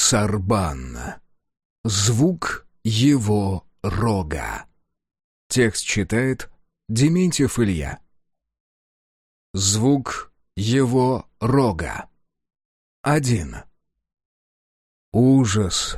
Сарбан. Звук его рога. Текст читает Дементьев Илья. Звук его рога. 1. Ужас.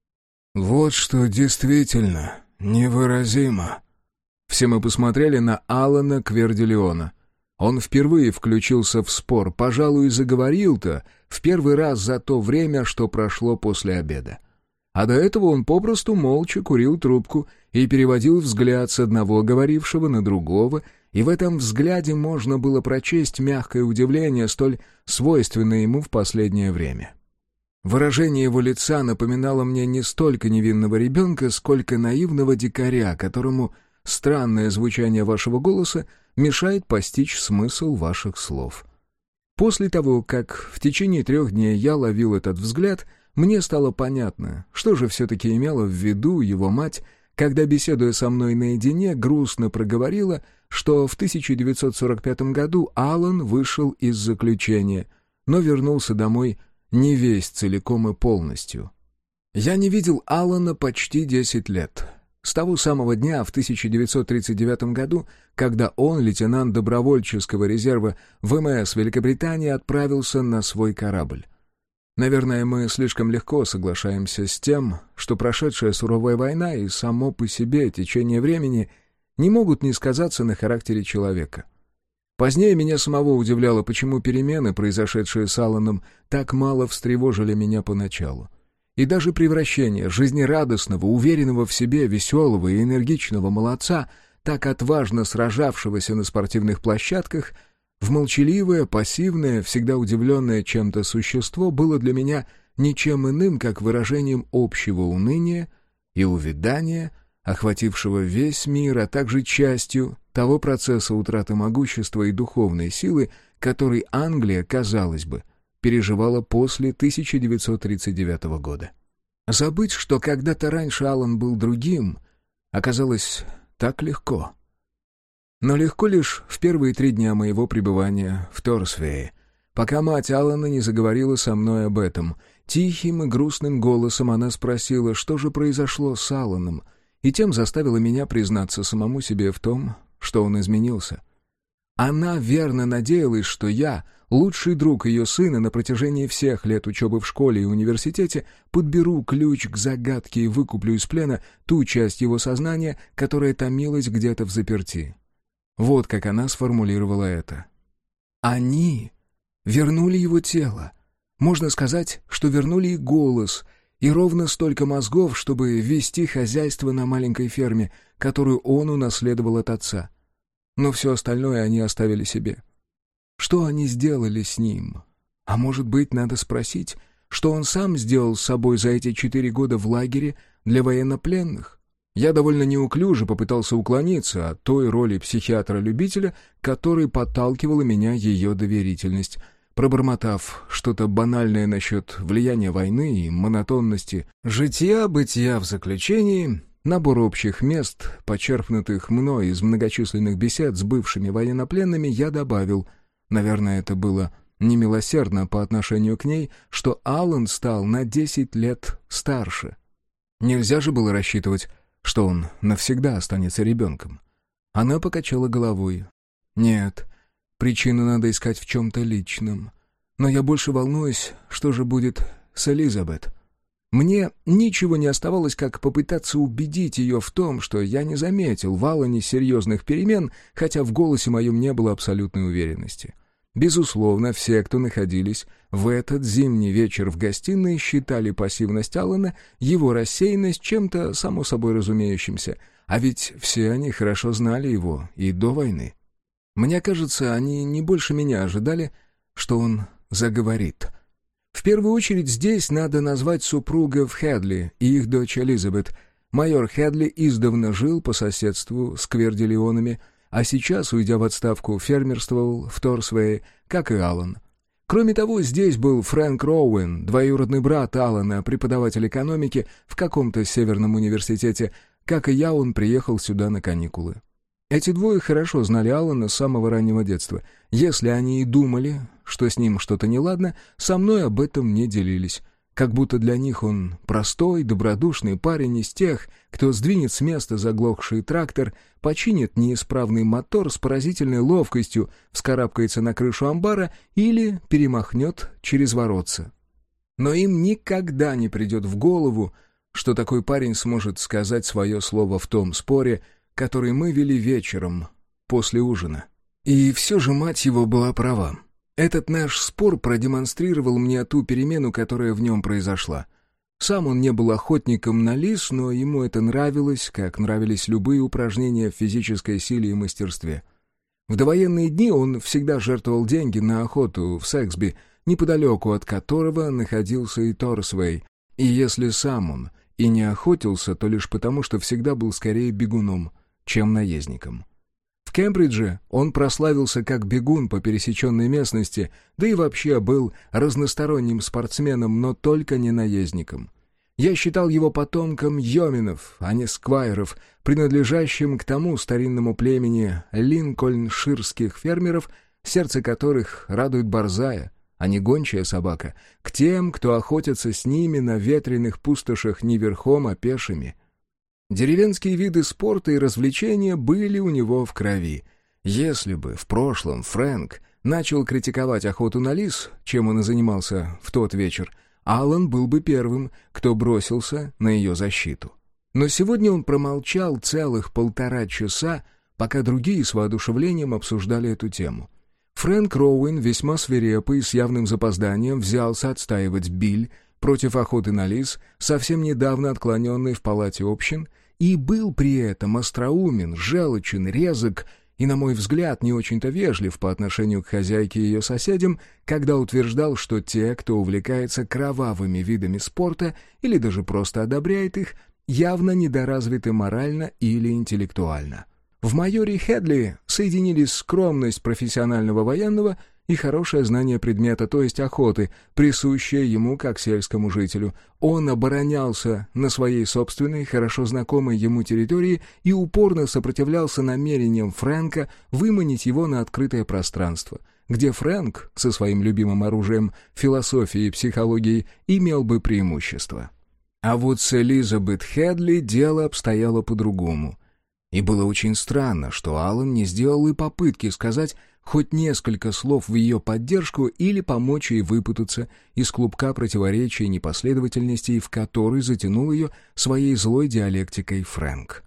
Вот что действительно невыразимо. Все мы посмотрели на Алана Квердиллиона. Он впервые включился в спор, пожалуй, заговорил-то в первый раз за то время, что прошло после обеда. А до этого он попросту молча курил трубку и переводил взгляд с одного говорившего на другого, и в этом взгляде можно было прочесть мягкое удивление, столь свойственное ему в последнее время. Выражение его лица напоминало мне не столько невинного ребенка, сколько наивного дикаря, которому странное звучание вашего голоса мешает постичь смысл ваших слов. После того, как в течение 3 дней я ловил этот взгляд, мне стало понятно, что же все-таки имела в виду его мать, когда, беседуя со мной наедине, грустно проговорила, что в 1945 году Алан вышел из заключения, но вернулся домой не весь целиком и полностью. Я не видел Алана почти 10 лет. С того самого дня в 1939 году, когда он, лейтенант добровольческого резерва ВМС Великобритании, отправился на свой корабль. Наверное, мы слишком легко соглашаемся с тем, что прошедшая суровая война и само по себе течение времени не могут не сказаться на характере человека. Позднее меня самого удивляло, почему перемены, произошедшие с Аланом, так мало встревожили меня поначалу. И даже превращение жизнерадостного, уверенного в себе, веселого и энергичного молодца, так отважно сражавшегося на спортивных площадках, в молчаливое, пассивное, всегда удивленное чем-то существо было для меня ничем иным, как выражением общего уныния и увядания, охватившего весь мир, а также частью того процесса утраты могущества и духовной силы, который Англия, казалось бы, переживала после 1939 года. Забыть, что когда-то раньше Алан был другим, оказалось так легко. Но легко лишь в первые 3 дня моего пребывания в Торсвее, пока мать Алана не заговорила со мной об этом. Тихим и грустным голосом она спросила, что же произошло с Аланом, и тем заставила меня признаться самому себе в том, что он изменился. Она верно надеялась, что я, лучший друг ее сына на протяжении всех лет учебы в школе и университете, подберу ключ к загадке и выкуплю из плена ту часть его сознания, которая томилась где-то в заперти. Вот как она сформулировала это. Они вернули его тело. Можно сказать, что вернули и голос, и ровно столько мозгов, чтобы вести хозяйство на маленькой ферме, которую он унаследовал от отца. Но все остальное они оставили себе. Что они сделали с ним? А может быть, надо спросить, что он сам сделал с собой за эти 4 года в лагере для военнопленных? Я довольно неуклюже попытался уклониться от той роли психиатра-любителя, которой подталкивала меня ее доверительность, пробормотав что-то банальное насчет влияния войны и монотонности жития-бытия в заключении. Набор общих мест, почерпнутых мной из многочисленных бесед с бывшими военнопленными, я добавил, наверное, это было немилосердно по отношению к ней, что Алан стал на 10 лет старше. Нельзя же было рассчитывать, что он навсегда останется ребенком. Она покачала головой. Нет, причину надо искать в чем-то личном. Но я больше волнуюсь, что же будет с Элизабет. Мне ничего не оставалось, как попытаться убедить ее в том, что я не заметил в Алане серьезных перемен, хотя в голосе моем не было абсолютной уверенности. Безусловно, все, кто находились в этот зимний вечер в гостиной, считали пассивность Алана, его рассеянность чем-то само собой разумеющимся, а ведь все они хорошо знали его и до войны. Мне кажется, они не больше меня ожидали, что он заговорит. В первую очередь здесь надо назвать супругов Хедли и их дочь Элизабет. Майор Хедли издавна жил по соседству с Квердиллионами, а сейчас, уйдя в отставку, фермерствовал в Торсвее, как и Алан. Кроме того, здесь был Фрэнк Роуэн, двоюродный брат Алана, преподаватель экономики в каком-то северном университете. Как и я, он приехал сюда на каникулы. Эти двое хорошо знали Алана с самого раннего детства. Если они и думали, что с ним что-то неладно, со мной об этом не делились. как будто для них он простой, добродушный парень из тех, кто сдвинет с места заглохший трактор, починит неисправный мотор с поразительной ловкостью, вскарабкается на крышу амбара или перемахнет через воротца. Но им никогда не придет в голову, что такой парень сможет сказать свое слово в том споре, который мы вели вечером после ужина. И все же мать его была права. Этот наш спор продемонстрировал мне ту перемену, которая в нем произошла. Сам он не был охотником на лис, но ему это нравилось, как нравились любые упражнения в физической силе и мастерстве. В довоенные дни он всегда жертвовал деньги на охоту в Сэксби, неподалеку от которого находился и Торсвей, и если сам он и не охотился, то лишь потому, что всегда был скорее бегуном, чем наездником. В Кембридже он прославился как бегун по пересеченной местности, да и вообще был разносторонним спортсменом, но только не наездником. Я считал его потомком йоминов, а не сквайров, принадлежащим к тому старинному племени линкольнширских фермеров, сердце которых радует борзая, а не гончая собака, к тем, кто охотится с ними на ветреных пустошах не верхом, а пешими. Деревенские виды спорта и развлечения были у него в крови. Если бы в прошлом Фрэнк начал критиковать охоту на лис, чем он и занимался в тот вечер, Аллан был бы первым, кто бросился на ее защиту. Но сегодня он промолчал целых 1,5 часа, пока другие с воодушевлением обсуждали эту тему. Фрэнк Роуэн, весьма свирепый и с явным запозданием, взялся отстаивать Биль против охоты на лис, совсем недавно отклоненный в палате общин, и был при этом остроумен, желчен, резок и, на мой взгляд, не очень-то вежлив по отношению к хозяйке и ее соседям, когда утверждал, что те, кто увлекается кровавыми видами спорта или даже просто одобряет их, явно недоразвиты морально или интеллектуально. В майоре Хедли соединились скромность профессионального военного и хорошее знание предмета, то есть охоты, присущее ему как сельскому жителю. Он оборонялся на своей собственной, хорошо знакомой ему территории и упорно сопротивлялся намерениям Фрэнка выманить его на открытое пространство, где Фрэнк со своим любимым оружием, философией и психологией, имел бы преимущество. А вот с Элизабет Хедли дело обстояло по-другому. И было очень странно, что Аллан не сделал и попытки сказать хоть несколько слов в ее поддержку или помочь ей выпутаться из клубка противоречий и непоследовательностей, в который затянул ее своей злой диалектикой Фрэнк.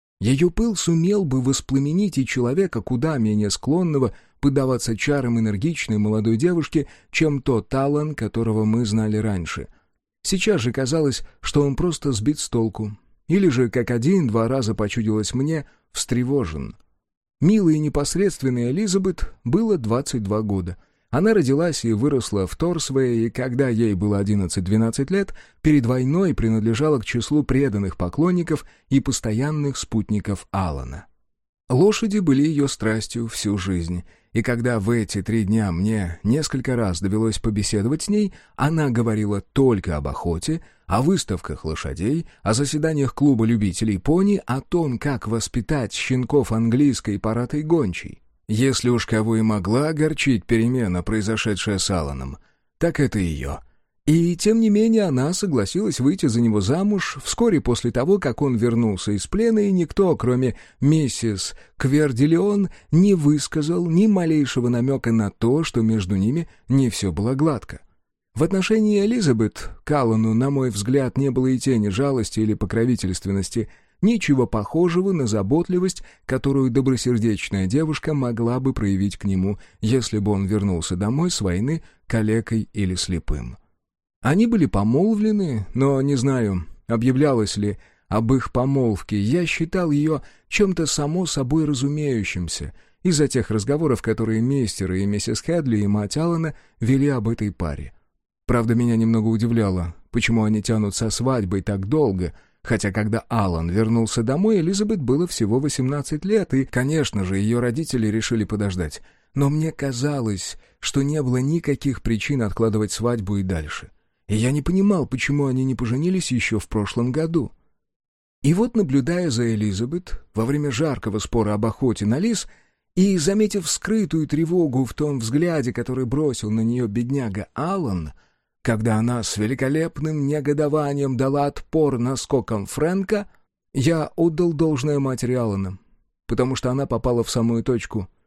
Ее пыл сумел бы воспламенить и человека куда менее склонного поддаваться чарам энергичной молодой девушки, чем тот Аллан, которого мы знали раньше. Сейчас же казалось, что он просто сбит с толку. Или же, как 1-2 раза почудилось мне, встревожен. Милой и непосредственной Элизабет было 22 года. Она родилась и выросла в Торсвее, и когда ей было 11-12 лет, перед войной принадлежала к числу преданных поклонников и постоянных спутников Аллана. Лошади были ее страстью всю жизнь, и когда в эти 3 дня мне несколько раз довелось побеседовать с ней, она говорила только об охоте, о выставках лошадей, о заседаниях клуба любителей пони, о том, как воспитать щенков английской паратой гончей. Если уж кого и могла огорчить перемена, произошедшая с Алланом, так это ее. И тем не менее она согласилась выйти за него замуж вскоре после того, как он вернулся из плена, и никто, кроме миссис Квердилеон, не высказал ни малейшего намека на то, что между ними не все было гладко. В отношении Элизабет к Аллану, на мой взгляд, не было и тени жалости или покровительственности, ничего похожего на заботливость, которую добросердечная девушка могла бы проявить к нему, если бы он вернулся домой с войны калекой или слепым. Они были помолвлены, но не знаю, объявлялось ли об их помолвке. Я считал ее чем-то само собой разумеющимся из-за тех разговоров, которые мистер и миссис Хедли и мать Аллана вели об этой паре. Правда, меня немного удивляло, почему они тянут со свадьбой так долго, хотя когда Аллан вернулся домой, Элизабет было всего 18 лет, и, конечно же, ее родители решили подождать. Но мне казалось, что не было никаких причин откладывать свадьбу и дальше. И я не понимал, почему они не поженились еще в прошлом году. И вот, наблюдая за Элизабет во время жаркого спора об охоте на лис и заметив скрытую тревогу в том взгляде, который бросил на нее бедняга Аллан, Когда она с великолепным негодованием дала отпор наскокам Фрэнка, я отдал должное матери Алана, потому что она попала в самую точку.